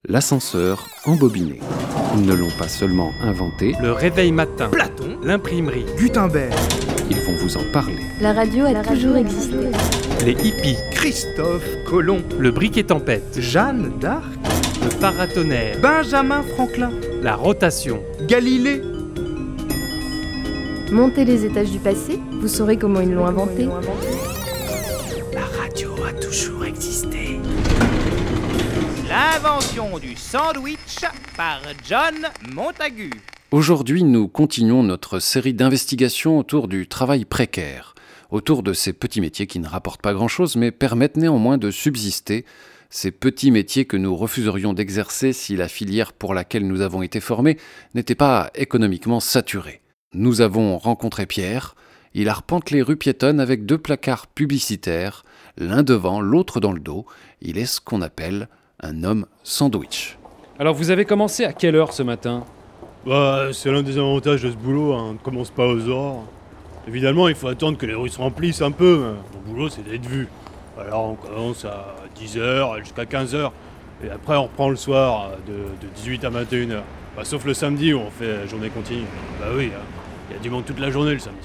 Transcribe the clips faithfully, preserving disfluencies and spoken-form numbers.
l'ascenseur embobiné. Ils ne l'ont pas seulement inventé, Le réveil matin, Platon, l'imprimerie, Gutenberg, ils vont vous en parler. La radio a toujours existé. les hippies, Christophe Colomb, le briquet tempête, Jeanne d'Arc, le paratonnerre, Benjamin Franklin, la rotation. Galilée. Montez les étages du passé, vous saurez comment ils l'ont inventé. La radio a toujours existé. L'invention du sandwich par John Montagu. Aujourd'hui, nous continuons notre série d'investigations autour du travail précaire, autour de ces petits métiers qui ne rapportent pas grand-chose mais permettent néanmoins de subsister, ces petits métiers que nous refuserions d'exercer si la filière pour laquelle nous avons été formés n'était pas économiquement saturée. Nous avons rencontré Pierre, il arpente les rues piétonnes avec deux placards publicitaires, l'un devant, l'autre dans le dos. Il est ce qu'on appelle un homme sandwich. Alors vous avez commencé à quelle heure ce matin ? Bah, c'est l'un des avantages de ce boulot, hein. On ne commence pas aux aurores. Évidemment, il faut attendre que les rues se remplissent un peu, mais mon boulot c'est d'être vu. Alors on commence à dix heures jusqu'à quinze heures, et après on reprend le soir de, de dix-huit à vingt et une heures. Bah, sauf le samedi où on fait journée continue. Bah oui, hein. Il y a du monde toute la journée le samedi.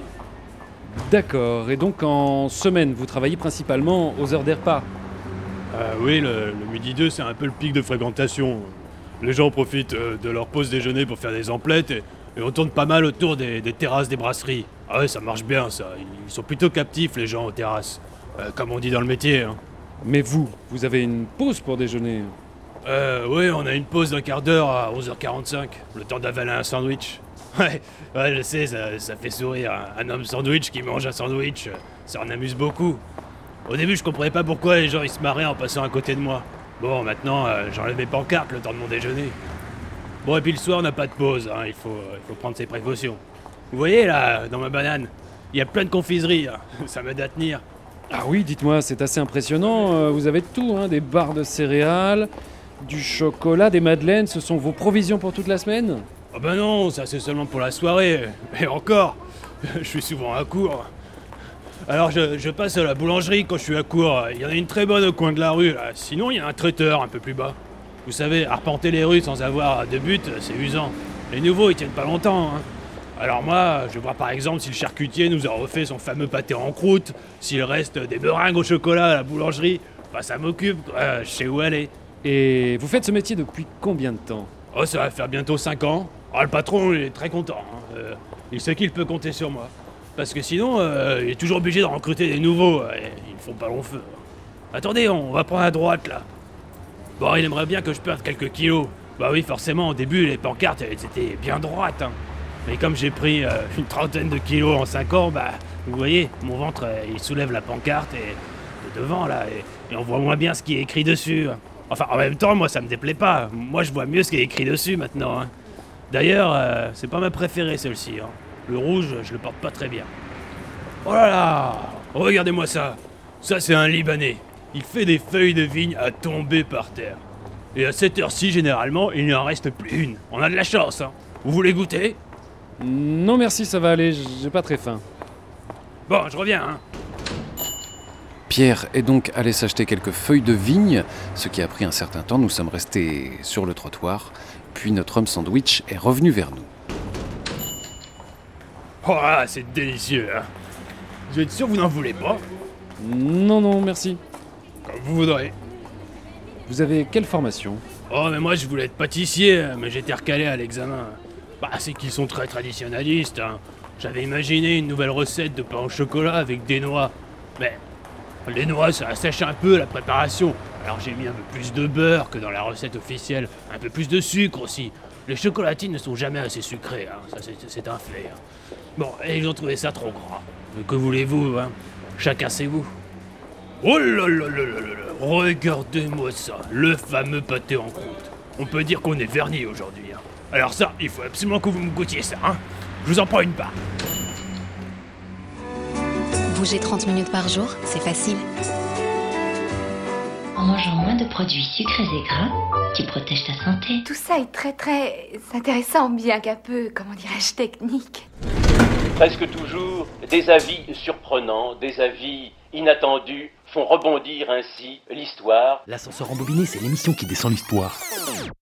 D'accord, et donc en semaine, vous travaillez principalement aux heures des repas ? Euh, oui, le, le midi deux c'est un peu le pic de fréquentation. Les gens profitent euh, de leur pause déjeuner pour faire des emplettes et, et on tourne pas mal autour des, des terrasses des brasseries. Ah ouais, ça marche bien ça, ils sont plutôt captifs les gens aux terrasses, euh, comme on dit dans le métier. Hein. Mais vous, vous avez une pause pour déjeuner ? Euh, oui, on a une pause d'un quart d'heure à onze heures quarante-cinq, le temps d'avaler un sandwich. Ouais, ouais, je sais, ça, ça fait sourire. Un, un homme sandwich qui mange un sandwich, ça en amuse beaucoup. Au début, je comprenais pas pourquoi les gens ils se marraient en passant à côté de moi. Bon, maintenant, euh, j'enlève mes pancartes le temps de mon déjeuner. Bon, et puis le soir, on n'a pas de pause, hein, il, faut, euh, il faut prendre ses précautions. Vous voyez, là, dans ma banane, il y a plein de confiseries, là. Ça m'aide à tenir. Ah oui, dites-moi, c'est assez impressionnant, euh, vous avez de tout, hein, des barres de céréales, du chocolat, des madeleines, ce sont vos provisions pour toute la semaine ? Oh ben non, ça c'est seulement pour la soirée. Et encore, je suis souvent à court. Alors je, je passe à la boulangerie quand je suis à court. Il y en a une très bonne au coin de la rue, là. Sinon il y a un traiteur un peu plus bas. Vous savez, arpenter les rues sans avoir de but, c'est usant. Les nouveaux ils tiennent pas longtemps, hein. Alors moi, je vois par exemple si le charcutier nous a refait son fameux pâté en croûte, s'il reste des meringues au chocolat à la boulangerie. Bah ça m'occupe, quoi. Je sais où aller. Et vous faites ce métier depuis combien de temps ? Oh, ça va faire bientôt cinq ans. Ah, le patron, il est très content. Hein. Euh, il sait qu'il peut compter sur moi. Parce que sinon, euh, il est toujours obligé de recruter des nouveaux. Et ils ne font pas long feu. Attendez, on va prendre à droite, là. Bon, il aimerait bien que je perde quelques kilos. Bah oui, forcément, au début, les pancartes, elles étaient bien droites. Hein. Mais comme j'ai pris euh, une trentaine de kilos en cinq ans, bah, vous voyez, mon ventre, euh, il soulève la pancarte et, et devant, là. Et, et on voit moins bien ce qui est écrit dessus. Enfin, en même temps, moi, ça me déplaît pas. Moi, je vois mieux ce qui est écrit dessus, maintenant. Hein. D'ailleurs, euh, c'est pas ma préférée, celle-ci. Hein. Le rouge, je le porte pas très bien. Oh là là! Regardez-moi ça! Ça, c'est un Libanais. Il fait des feuilles de vigne à tomber par terre. Et à cette heure-ci, généralement, il n'en reste plus une. On a de la chance, hein. Vous voulez goûter? Non merci, ça va aller, j'ai pas très faim. Bon, je reviens, hein. Pierre est donc allé s'acheter quelques feuilles de vigne, ce qui a pris un certain temps. Nous sommes restés sur le trottoir, puis notre homme sandwich est revenu vers nous. Oh là, c'est délicieux, hein. Vous êtes sûr que vous n'en voulez pas? Non, non, merci. Comme vous voudrez. Vous avez quelle formation ? Oh, mais moi, je voulais être pâtissier, mais j'étais recalé à l'examen. Bah, c'est qu'ils sont très traditionnalistes, hein. J'avais imaginé une nouvelle recette de pain au chocolat avec des noix. Mais les noix, ça assèche un peu la préparation. Alors j'ai mis un peu plus de beurre que dans la recette officielle. Un peu plus de sucre aussi. Les chocolatines ne sont jamais assez sucrées, hein. Ça c'est, c'est un fait. Hein. Bon, et ils ont trouvé ça trop gras. Mais que voulez-vous, hein? Chacun ses goûts. Oh là là là là là là. Regardez-moi ça, le fameux pâté en croûte. On peut dire qu'on est vernis aujourd'hui. Hein. Alors ça, il faut absolument que vous me goûtiez ça, hein. Je vous en prends une part. Bouger trente minutes par jour, c'est facile. En mangeant moins de produits sucrés et gras, tu protèges ta santé. Tout ça est très très intéressant, bien qu'un peu, comment dirais-je, technique. Presque toujours, des avis surprenants, des avis inattendus font rebondir ainsi l'histoire. L'ascenseur embobiné, c'est l'émission qui descend l'histoire.